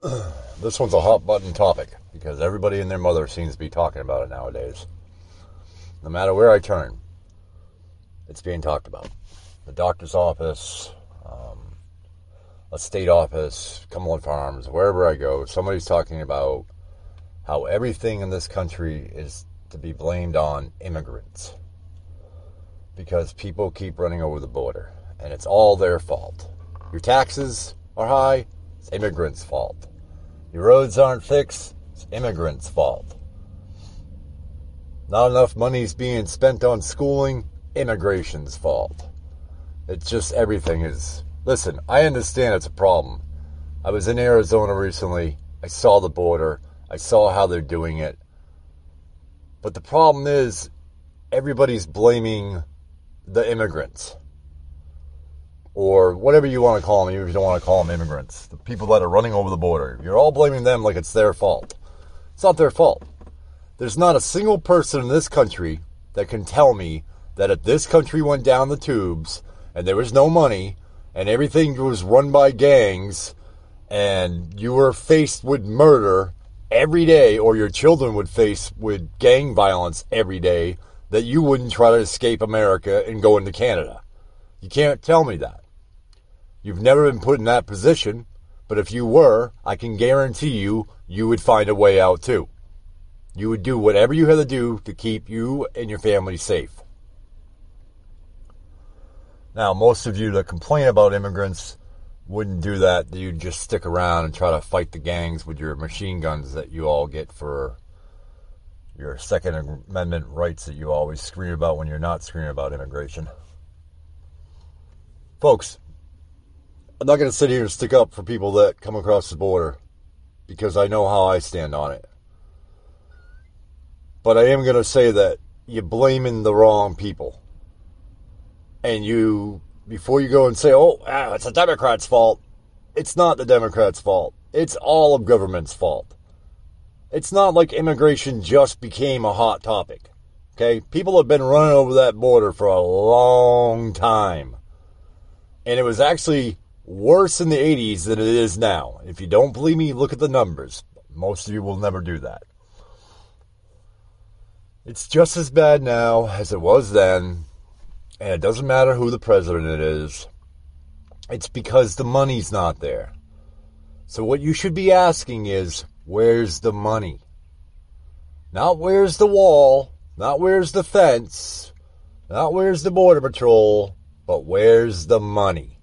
This one's a hot button topic because everybody and their mother seems to be talking about it nowadays. No matter where I turn, it's being talked about. The doctor's office, a state office, Cumberland Farms, wherever I go, somebody's talking about how everything in this country is to be blamed on immigrants because people keep running over the border and it's all their fault. Your taxes are high, it's immigrants' fault. Your roads aren't fixed, it's immigrants' fault. Not enough money's being spent on schooling, immigration's fault. It's just everything is... Listen, I understand it's a problem. I was in Arizona recently. I saw the border. I saw how they're doing it. But the problem is, everybody's blaming the immigrants. Or whatever you want to call them, even if you don't want to call them immigrants. The people that are running over the border. You're all blaming them like it's their fault. It's not their fault. There's not a single person in this country that can tell me that if this country went down the tubes and there was no money and everything was run by gangs and you were faced with murder every day or your children would face with gang violence every day, that you wouldn't try to escape America and go into Canada. You can't tell me that. You've never been put in that position, but if you were, I can guarantee you, you would find a way out too. You would do whatever you had to do to keep you and your family safe. Now, most of you that complain about immigrants wouldn't do that. You'd just stick around and try to fight the gangs with your machine guns that you all get for your Second Amendment rights that you always scream about when you're not screaming about immigration. Folks, I'm not going to sit here and stick up for people that come across the border because I know how I stand on it. But I am going to say that you're blaming the wrong people. And before you go and say, it's the Democrats' fault, it's not the Democrats' fault. It's all of government's fault. It's not like immigration just became a hot topic. Okay? People have been running over that border for a long time. And it was actually worse in the 80s than it is now. If you don't believe me, look at the numbers. Most of you will never do that. It's just as bad now as it was then. And it doesn't matter who the president is. It's because the money's not there. So what you should be asking is, where's the money? Not where's the wall, not where's the fence, not where's the border patrol, but where's the money?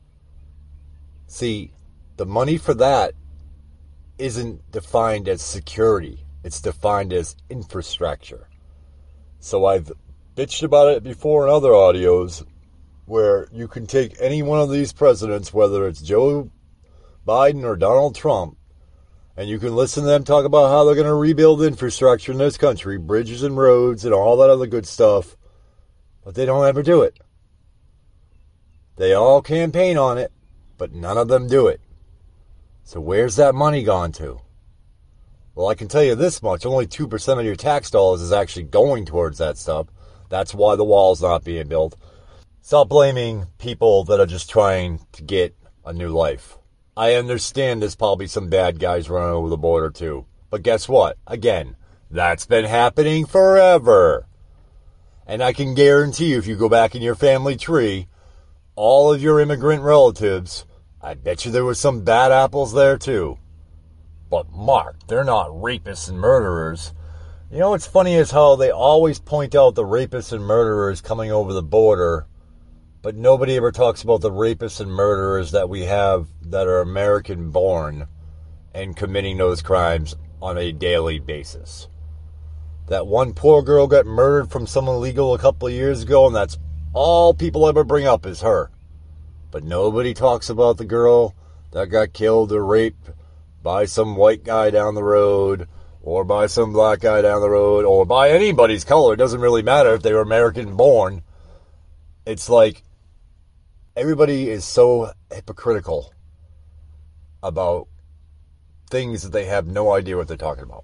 See, the money for that isn't defined as security. It's defined as infrastructure. So I've bitched about it before in other audios where you can take any one of these presidents, whether it's Joe Biden or Donald Trump, and you can listen to them talk about how they're going to rebuild infrastructure in this country, bridges and roads and all that other good stuff, but they don't ever do it. They all campaign on it, but none of them do it. So where's that money gone to? Well, I can tell you this much, only 2% of your tax dollars is actually going towards that stuff. That's why the wall's not being built. Stop blaming people that are just trying to get a new life. I understand there's probably some bad guys running over the border too. But guess what? Again, that's been happening forever. And I can guarantee you, if you go back in your family tree, all of your immigrant relatives, I bet you there was some bad apples there too. But Mark, they're not rapists and murderers. You know what's funny is how they always point out the rapists and murderers coming over the border, but nobody ever talks about the rapists and murderers that we have that are American born and committing those crimes on a daily basis. That one poor girl got murdered from someone illegal a couple of years ago, and that's all people ever bring up is her. But nobody talks about the girl that got killed or raped by some white guy down the road, or by some black guy down the road, or by anybody's color. It doesn't really matter if they were American born. It's like everybody is so hypocritical about things that they have no idea what they're talking about.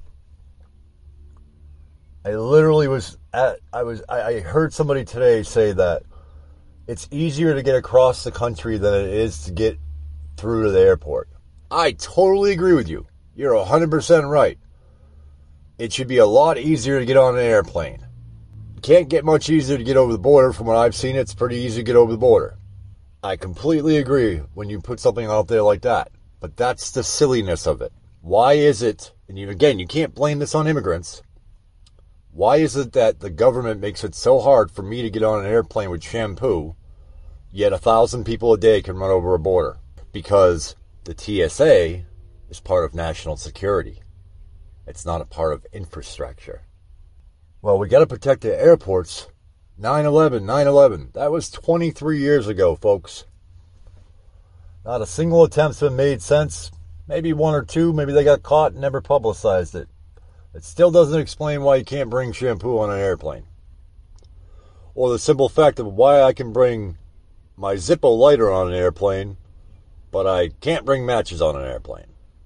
I literally I heard somebody today say that it's easier to get across the country than it is to get through to the airport. I totally agree with you. You're 100% right. It should be a lot easier to get on an airplane. It can't get much easier to get over the border. From what I've seen, it's pretty easy to get over the border. I completely agree when you put something out there like that. But that's the silliness of it. Why is it, and again, you can't blame this on immigrants. Why is it that the government makes it so hard for me to get on an airplane with shampoo, yet 1,000 people a day can run over a border? Because the TSA is part of national security. It's not a part of infrastructure. Well, we got to protect the airports. 9/11. That was 23 years ago, folks. Not a single attempt's been made since. Maybe one or two. Maybe they got caught and never publicized it. It still doesn't explain why you can't bring shampoo on an airplane. Or the simple fact of why I can bring my Zippo lighter on an airplane, but I can't bring matches on an airplane.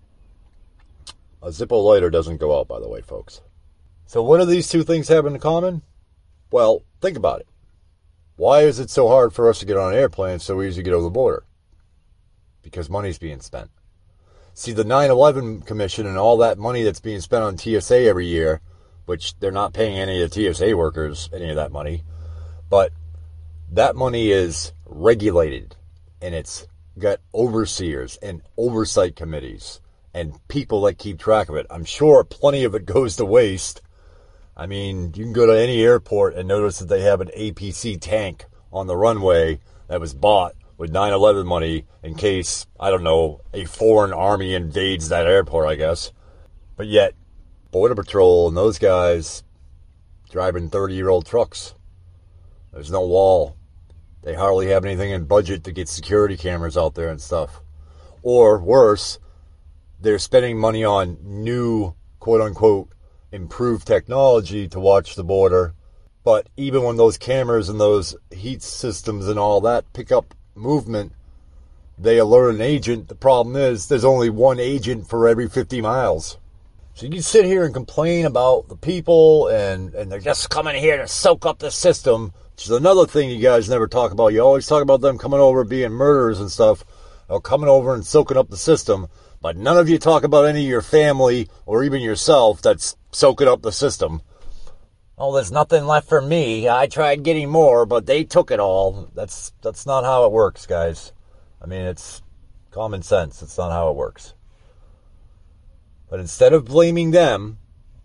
A Zippo lighter doesn't go out, by the way, folks. So what do these two things have in common? Well, think about it. Why is it so hard for us to get on an airplane and so easy to get over the border? Because money's being spent. See, the 9/11 Commission and all that money that's being spent on TSA every year, which they're not paying any of the TSA workers any of that money, but that money is regulated, and it's got overseers and oversight committees and people that keep track of it. I'm sure plenty of it goes to waste. I mean, you can go to any airport and notice that they have an APC tank on the runway that was bought with 9/11 money in case, I don't know, a foreign army invades that airport, I guess. But yet, Border Patrol and those guys driving 30-year-old trucks. There's no wall. They hardly have anything in budget to get security cameras out there and stuff. Or worse, they're spending money on new, quote-unquote, improved technology to watch the border. But even when those cameras and those heat systems and all that pick up movement, they alert an agent. The problem is there's only one agent for every 50 miles. So you can sit here and complain about the people and they're just coming here to soak up the system, which is another thing you guys never talk about. You always talk about them coming over being murderers and stuff, or coming over and soaking up the system, but none of you talk about any of your family or even yourself that's soaking up the system. Oh, there's nothing left for me. I tried getting more, but they took it all. That's not how it works, guys. I mean, it's common sense. It's not how it works. But instead of blaming them,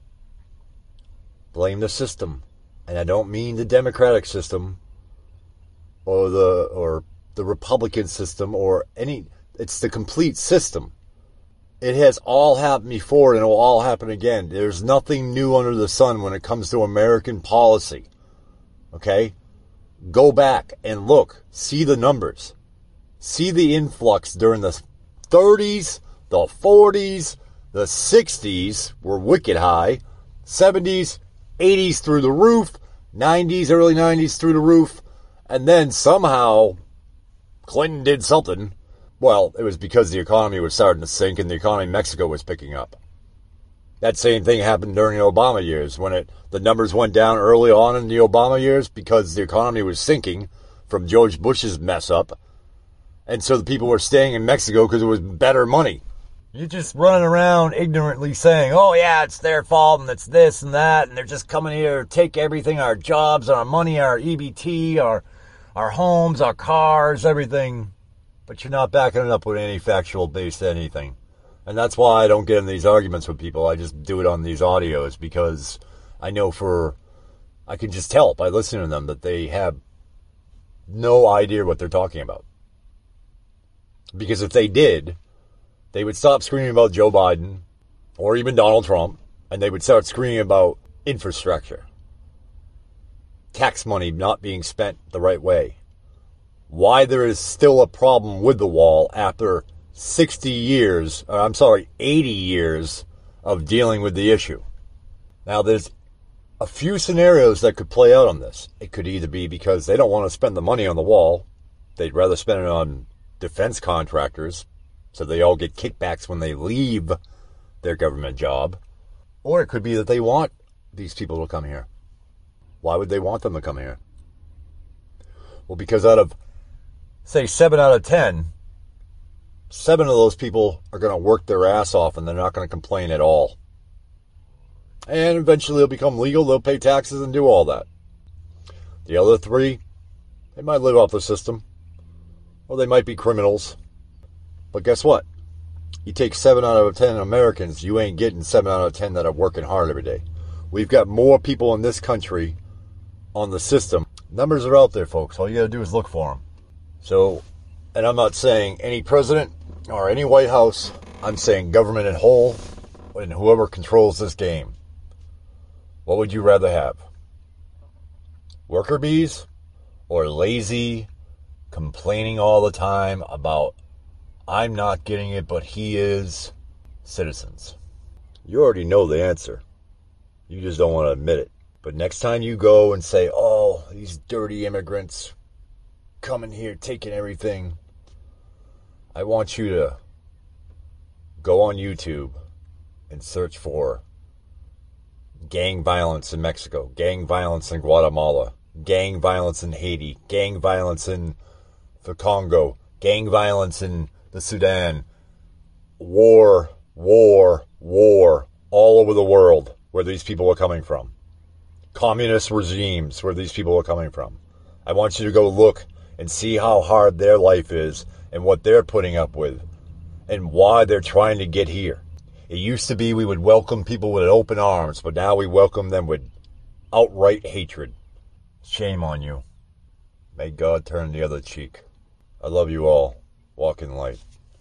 blame the system. And I don't mean the Democratic system or the Republican system or any. It's the complete system. It has all happened before and it will all happen again. There's nothing new under the sun when it comes to American policy. Okay? Go back and look. See the numbers. See the influx during the 30s, the 40s, the 60s were wicked high. 70s, 80s through the roof. 90s, early 90s through the roof. And then somehow Clinton did something. Well, it was because the economy was starting to sink and the economy in Mexico was picking up. That same thing happened during the Obama years when the numbers went down early on in the Obama years because the economy was sinking from George Bush's mess up. And so the people were staying in Mexico because it was better money. You're just running around ignorantly saying, oh yeah, it's their fault and it's this and that and they're just coming here to take everything, our jobs, our money, our EBT, our homes, our cars, everything. But you're not backing it up with any factual based anything. And that's why I don't get in these arguments with people. I just do it on these audios because I know I can just tell by listening to them that they have no idea what they're talking about. Because if they did, they would stop screaming about Joe Biden or even Donald Trump, and they would start screaming about infrastructure. Tax money not being spent the right way. Why there is still a problem with the wall after 80 years of dealing with the issue. Now, there's a few scenarios that could play out on this. It could either be because they don't want to spend the money on the wall. They'd rather spend it on defense contractors, so they all get kickbacks when they leave their government job. Or it could be that they want these people to come here. Why would they want them to come here? Well, because out of, say, 7 out of 10, 7 of those people are going to work their ass off and they're not going to complain at all. And eventually they'll become legal, they'll pay taxes and do all that. The other 3, they might live off the system, or they might be criminals. But guess what? You take 7 out of 10 Americans, you ain't getting 7 out of 10 that are working hard every day. We've got more people in this country on the system. Numbers are out there, folks. All you got to do is look for them. So, and I'm not saying any president or any White House. I'm saying government in whole and whoever controls this game. What would you rather have? Worker bees or lazy, complaining all the time about I'm not getting it, but he is, citizens? You already know the answer. You just don't want to admit it. But next time you go and say, oh, these dirty immigrants coming here, taking everything, I want you to go on YouTube and search for gang violence in Mexico, gang violence in Guatemala, gang violence in Haiti, gang violence in the Congo, gang violence in the Sudan, war all over the world where these people are coming from. Communist regimes where these people are coming from. I want you to go look and see how hard their life is and what they're putting up with and why they're trying to get here. It used to be we would welcome people with open arms, but now we welcome them with outright hatred. Shame on you. May God turn the other cheek. I love you all. Walk in light.